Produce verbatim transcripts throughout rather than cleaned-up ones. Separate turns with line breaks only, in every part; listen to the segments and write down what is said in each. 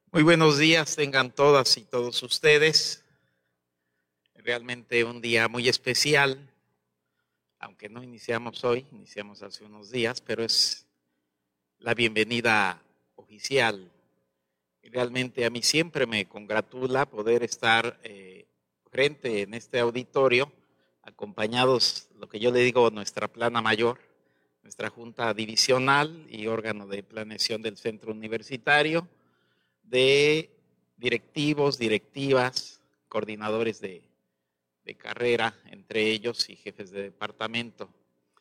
Muy buenos días tengan todas y todos ustedes. Realmente un día muy especial, aunque no iniciamos hoy, iniciamos hace unos días, pero es la bienvenida oficial. Y realmente a mí siempre me congratula poder estar eh, frente en este auditorio, acompañados, lo que yo le digo, nuestra plana mayor, nuestra junta divisional y órgano de planeación del centro universitario, de directivos, directivas, coordinadores de, de carrera, entre ellos, y jefes de departamento.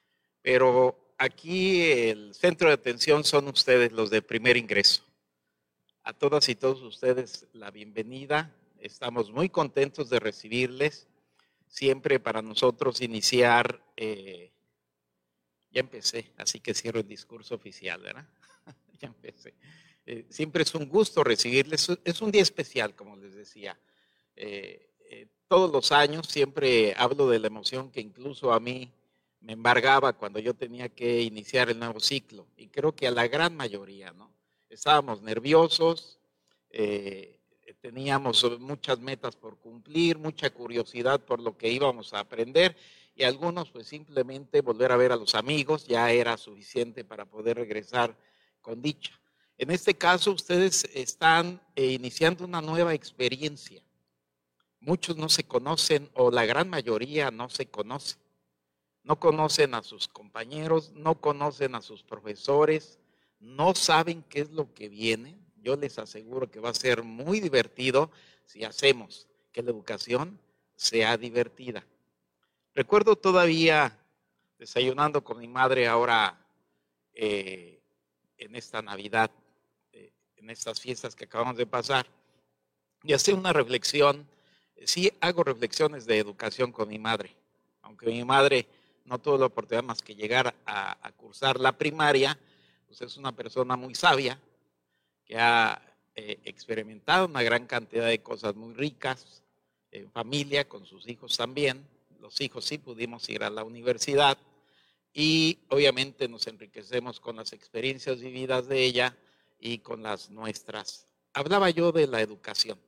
Pero aquí el centro de atención son ustedes, los de primer ingreso. A todas y todos ustedes la bienvenida. Estamos muy contentos de recibirles. Siempre para nosotros iniciar, eh, ya empecé, así que cierro el discurso oficial, ¿verdad? Ya empecé. Eh, siempre es un gusto recibirles. Es un día especial, como les decía. Eh, eh, todos los años siempre hablo de la emoción que incluso a mí me embargaba cuando yo tenía que iniciar el nuevo ciclo. Y creo que a la gran mayoría, ¿no? Estábamos nerviosos, eh, teníamos muchas metas por cumplir, mucha curiosidad por lo que íbamos a aprender y algunos pues simplemente volver a ver a los amigos ya era suficiente para poder regresar con dicha. En este caso ustedes están eh, iniciando una nueva experiencia. Muchos no se conocen o la gran mayoría no se conoce. No conocen a sus compañeros, no conocen a sus profesores, no saben qué es lo que viene. Yo les aseguro que va a ser muy divertido si hacemos que la educación sea divertida. Recuerdo todavía desayunando con mi madre ahora eh, en esta Navidad, eh, en estas fiestas que acabamos de pasar, y hacer una reflexión. Sí hago reflexiones de educación con mi madre, aunque mi madre no tuvo la oportunidad más que llegar a, a cursar la primaria, pues es una persona muy sabia que ha eh, experimentado una gran cantidad de cosas muy ricas en familia, con sus hijos también. Los hijos sí pudimos ir a la universidad y obviamente nos enriquecemos con las experiencias vividas de ella y con las nuestras. Hablaba yo de la educación,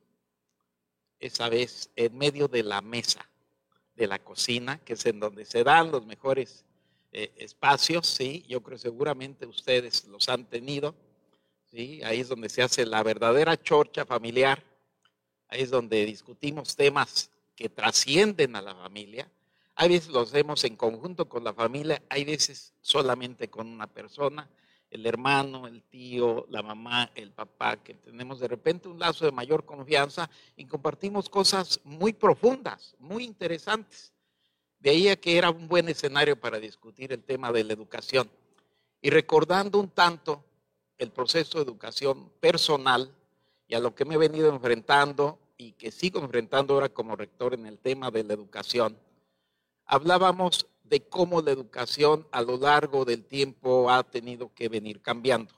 esa vez en medio de la mesa de la cocina, que es en donde se dan los mejores eh, espacios, sí, yo creo seguramente ustedes los han tenido, sí, ahí es donde se hace la verdadera chorcha familiar, ahí es donde discutimos temas que trascienden a la familia. Hay veces los hacemos en conjunto con la familia, hay veces solamente con una persona, el hermano, el tío, la mamá, el papá, que tenemos de repente un lazo de mayor confianza y compartimos cosas muy profundas, muy interesantes. De ahí a que era un buen escenario para discutir el tema de la educación. Y recordando un tanto el proceso de educación personal y a lo que me he venido enfrentando y que sigo enfrentando ahora como rector en el tema de la educación, hablábamos de cómo la educación a lo largo del tiempo ha tenido que venir cambiando.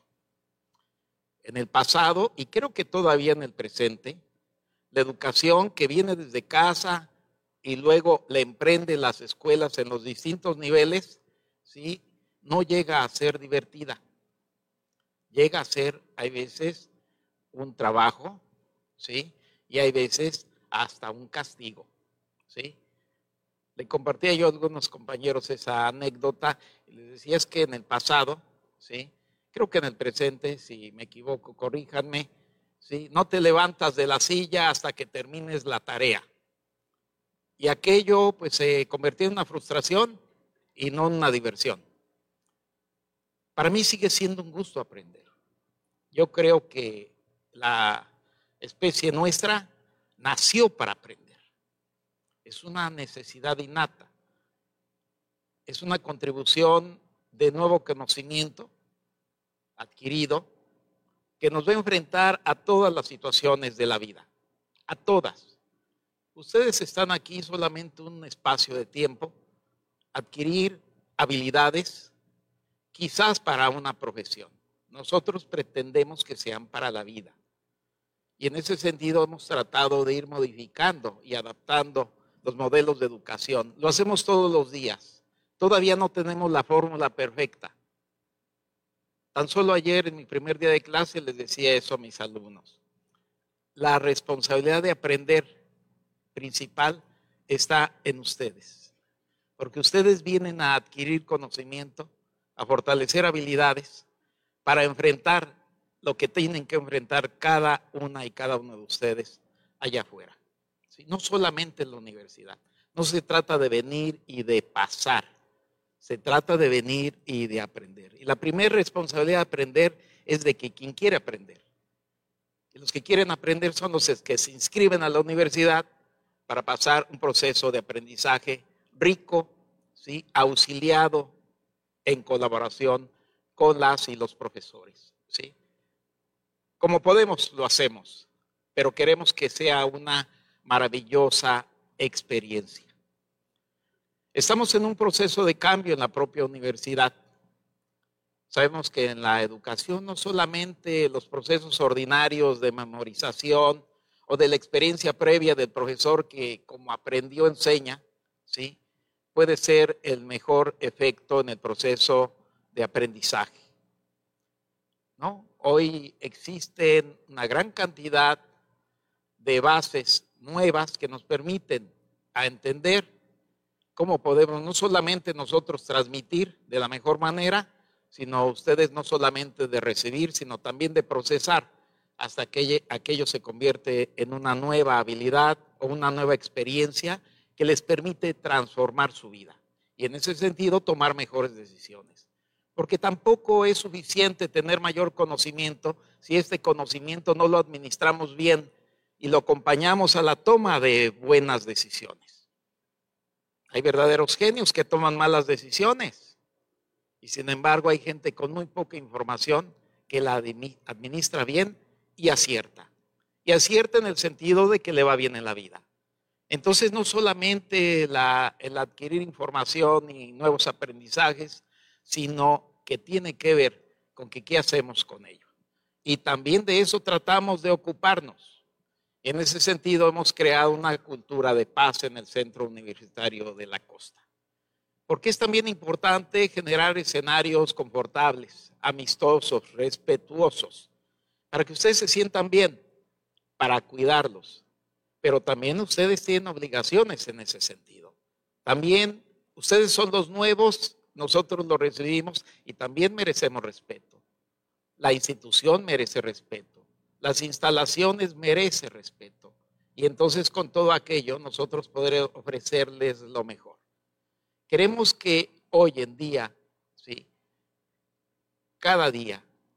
En el pasado, y creo que todavía en el presente, la educación que viene desde casa y luego la emprende las escuelas en los distintos niveles, ¿sí? No llega a ser divertida. Llega a ser, hay veces, un trabajo, ¿sí? Y hay veces hasta un castigo, ¿sí? Le compartía yo a algunos compañeros esa anécdota y les decía es que en el pasado, ¿sí? Creo que en el presente, si me equivoco, corríjanme, ¿sí? No te levantas de la silla hasta que termines la tarea. Y aquello pues se convirtió en una frustración y no en una diversión. Para mí sigue siendo un gusto aprender. Yo creo que la especie nuestra nació para aprender. Es una necesidad innata. Es una contribución de nuevo conocimiento adquirido que nos va a enfrentar a todas las situaciones de la vida. A todas. Ustedes están aquí solamente un espacio de tiempo, adquirir habilidades, quizás para una profesión. Nosotros pretendemos que sean para la vida. Y en ese sentido hemos tratado de ir modificando y adaptando los modelos de educación. Lo hacemos todos los días. Todavía no tenemos la fórmula perfecta. Tan solo ayer en mi primer día de clase les decía eso a mis alumnos. la responsabilidad de aprender principal está en ustedes, porque ustedes vienen a adquirir conocimiento, a fortalecer habilidades para enfrentar lo que tienen que enfrentar cada una y cada uno de ustedes allá afuera. ¿Sí? No solamente en la universidad, no se trata de venir y de pasar, se trata de venir y de aprender. Y la primera responsabilidad de aprender es de que quien quiere aprender. Y los que quieren aprender son los que se inscriben a la universidad para pasar un proceso de aprendizaje rico, ¿sí? Auxiliado en colaboración con las y los profesores. ¿Sí? Como podemos, lo hacemos, pero queremos que sea una maravillosa experiencia. Estamos en un proceso de cambio en la propia universidad. Sabemos que en la educación no solamente los procesos ordinarios de memorización o de la experiencia previa del profesor que como aprendió enseña, ¿sí? Puede ser el mejor efecto en el proceso de aprendizaje, ¿no? Hoy existen una gran cantidad de bases nuevas que nos permiten a entender cómo podemos no solamente nosotros transmitir de la mejor manera, sino ustedes no solamente de recibir, sino también de procesar hasta que aquello se convierte en una nueva habilidad o una nueva experiencia que les permite transformar su vida y en ese sentido tomar mejores decisiones. Porque tampoco es suficiente tener mayor conocimiento si este conocimiento no lo administramos bien y lo acompañamos a la toma de buenas decisiones. Hay verdaderos genios que toman malas decisiones y sin embargo hay gente con muy poca información que la administra bien y acierta. Y acierta en el sentido de que le va bien en la vida. Entonces no solamente la, el adquirir información y nuevos aprendizajes, sino que tiene que ver con que qué hacemos con ello. Y también de eso tratamos de ocuparnos. En ese sentido hemos creado una cultura de paz en el Centro Universitario de la Costa. Porque es también importante generar escenarios confortables, amistosos, respetuosos, para que ustedes se sientan bien, para cuidarlos. Pero también ustedes tienen obligaciones en ese sentido. También ustedes son los nuevos, nosotros los recibimos y también merecemos respeto. La institución merece respeto. Las instalaciones merecen respeto. Y entonces con todo aquello nosotros podremos ofrecerles lo mejor. Queremos que hoy en día, ¿sí? Cada día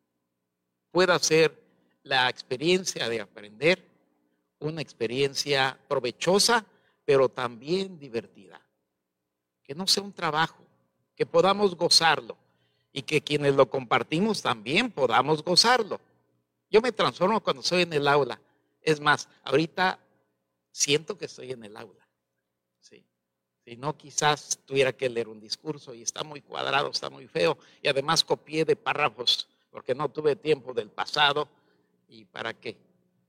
pueda ser la experiencia de aprender una experiencia provechosa, pero también divertida. Que no sea un trabajo, que podamos gozarlo y que quienes lo compartimos también podamos gozarlo. Yo me transformo cuando estoy en el aula. Es más, ahorita siento que estoy en el aula. ¿Sí? Si no, quizás tuviera que leer un discurso y está muy cuadrado, está muy feo. Y además copié de párrafos porque no tuve tiempo del pasado. ¿Y para qué?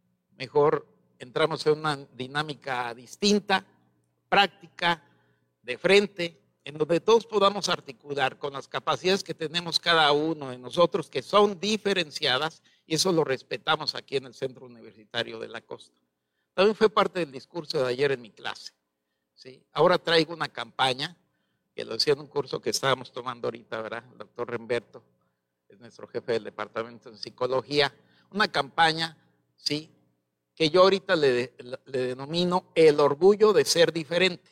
Mejor entramos en una dinámica distinta, práctica, de frente, en donde todos podamos articular con las capacidades que tenemos cada uno de nosotros, que son diferenciadas, y eso lo respetamos aquí en el Centro Universitario de la Costa. También fue parte del discurso de ayer en mi clase. ¿Sí? Ahora traigo una campaña, que lo decía en un curso que estábamos tomando ahorita, ¿verdad? El doctor Remberto, es nuestro jefe del departamento de psicología, una campaña, ¿sí?, que yo ahorita le, le denomino el orgullo de ser diferente.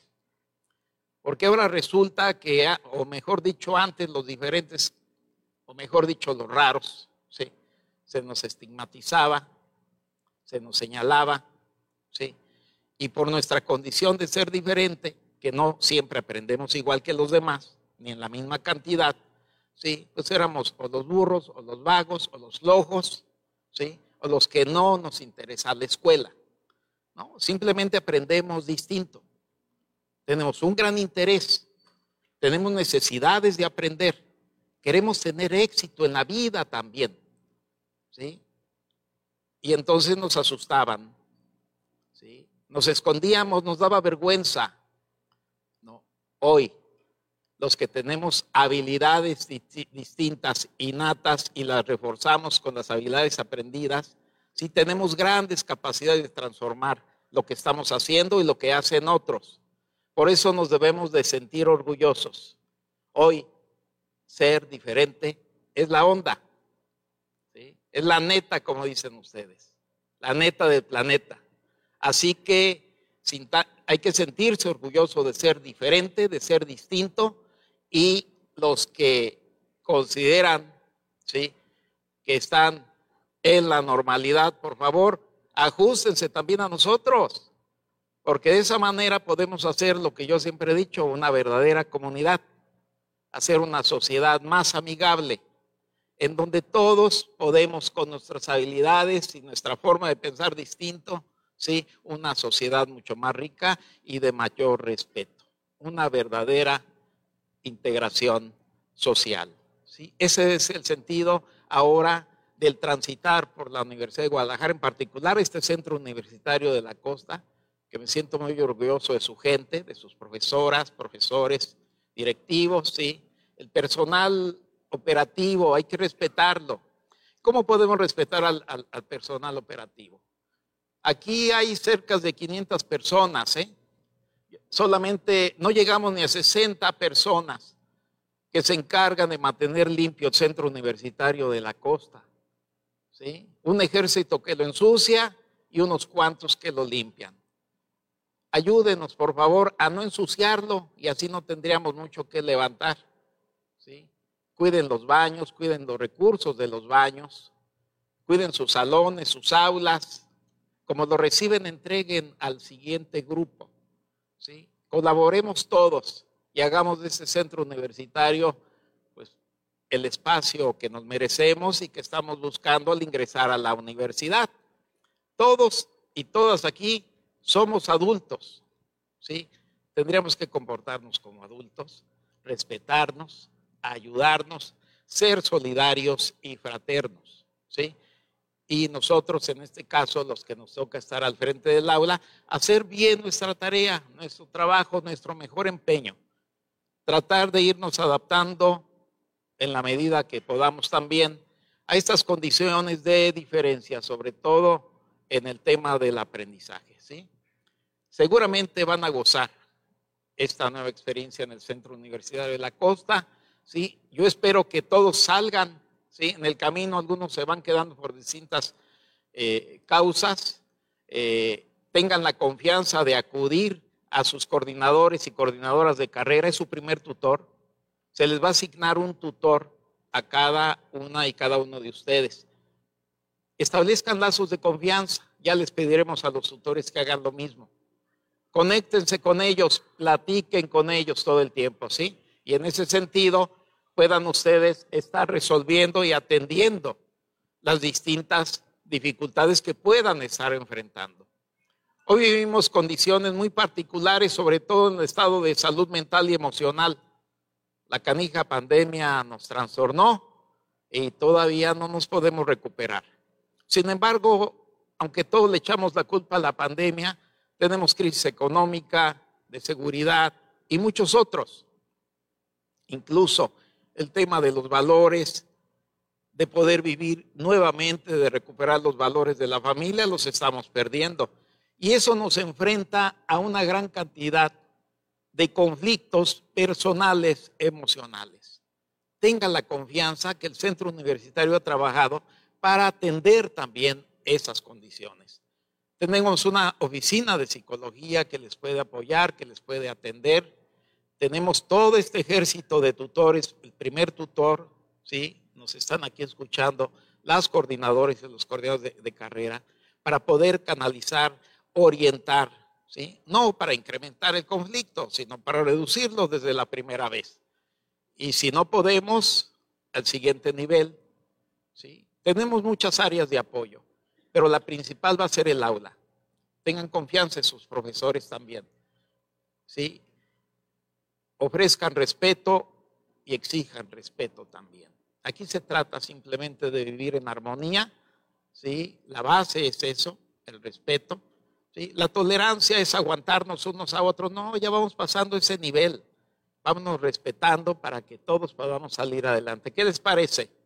Porque ahora resulta que, o mejor dicho, antes los diferentes, o mejor dicho, los raros, ¿sí?, se nos estigmatizaba, se nos señalaba, ¿sí?, y por nuestra condición de ser diferente, que no siempre aprendemos igual que los demás, ni en la misma cantidad, ¿sí?, pues éramos o los burros, o los vagos, o los flojos, ¿sí?, o los que no nos interesa la escuela, ¿no? Simplemente aprendemos distinto. Tenemos un gran interés, tenemos necesidades de aprender, queremos tener éxito en la vida también, ¿sí? Y entonces nos asustaban, ¿sí? Nos escondíamos, nos daba vergüenza, ¿no? Hoy, los que tenemos habilidades distintas, innatas, y las reforzamos con las habilidades aprendidas, Sí, tenemos grandes capacidades de transformar lo que estamos haciendo y lo que hacen otros. Por eso nos debemos de sentir orgullosos. Hoy, ser diferente es la onda, ¿sí? Es la neta, como dicen ustedes, la neta del planeta. Así que hay que sentirse orgulloso de ser diferente, de ser distinto, y los que consideran, ¿sí?, que están en la normalidad, por favor, ajustense también a nosotros, porque de esa manera podemos hacer lo que yo siempre he dicho, una verdadera comunidad, hacer una sociedad más amigable, en donde todos podemos, con nuestras habilidades y nuestra forma de pensar distinto, ¿sí?, una sociedad mucho más rica y de mayor respeto, una verdadera integración social, ¿sí? Ese es el sentido ahora del transitar por la Universidad de Guadalajara, en particular este centro universitario de la costa, que me siento muy orgulloso de su gente, de sus profesoras, profesores, directivos, ¿sí? El personal operativo, hay que respetarlo. ¿Cómo podemos respetar al, al, al personal operativo? Aquí hay cerca de quinientas personas, ¿eh? Solamente no llegamos ni a sesenta personas que se encargan de mantener limpio el centro universitario de la costa, ¿sí? Un ejército que lo ensucia y unos cuantos que lo limpian. Ayúdenos, por favor, a no ensuciarlo y así no tendríamos mucho que levantar, ¿sí? Cuiden los baños, cuiden los recursos de los baños, cuiden sus salones, sus aulas. Como lo reciben, entreguen al siguiente grupo, ¿sí? Colaboremos todos y hagamos de ese centro universitario, pues, el espacio que nos merecemos y que estamos buscando al ingresar a la universidad. Todos y todas aquí somos adultos, ¿sí? Tendríamos que comportarnos como adultos, respetarnos, ayudarnos, ser solidarios y fraternos, ¿sí? Y nosotros, en este caso, los que nos toca estar al frente del aula, hacer bien nuestra tarea, nuestro trabajo, nuestro mejor empeño. Tratar de irnos adaptando en la medida que podamos también a estas condiciones de diferencia, sobre todo en el tema del aprendizaje, ¿sí? Seguramente van a gozar esta nueva experiencia en el Centro Universitario de la Costa, ¿sí? Yo espero que todos salgan, ¿sí? En el camino algunos se van quedando por distintas eh, causas, eh, tengan la confianza de acudir a sus coordinadores y coordinadoras de carrera, es su primer tutor, se les va a asignar un tutor a cada una y cada uno de ustedes. Establezcan lazos de confianza, ya les pediremos a los tutores que hagan lo mismo. Conéctense con ellos, platiquen con ellos todo el tiempo, ¿sí? Y en ese sentido puedan ustedes estar resolviendo y atendiendo las distintas dificultades que puedan estar enfrentando. Hoy vivimos condiciones muy particulares, sobre todo en el estado de salud mental y emocional. La canija pandemia nos trastornó y todavía no nos podemos recuperar. Sin embargo, aunque todos le echamos la culpa a la pandemia, tenemos crisis económica, de seguridad y muchos otros. Incluso el tema de los valores, de poder vivir nuevamente, de recuperar los valores de la familia, los estamos perdiendo. Y eso nos enfrenta a una gran cantidad de conflictos personales, emocionales. Tengan la confianza que el centro universitario ha trabajado para atender también esas condiciones. Tenemos una oficina de psicología que les puede apoyar, que les puede atender. Tenemos todo este ejército de tutores, el primer tutor, ¿sí? Nos están aquí escuchando las coordinadoras y los coordinadores de, de carrera para poder canalizar, orientar, ¿sí? No para incrementar el conflicto, sino para reducirlo desde la primera vez. Y si no podemos, al siguiente nivel, ¿sí? Tenemos muchas áreas de apoyo, pero la principal va a ser el aula. Tengan confianza en sus profesores también, ¿sí? Ofrezcan respeto y exijan respeto también. Aquí se trata simplemente de vivir en armonía, ¿sí? La base es eso, el respeto, ¿sí? La tolerancia es aguantarnos unos a otros. No, ya vamos pasando ese nivel. Vámonos respetando para que todos podamos salir adelante. ¿Qué les parece?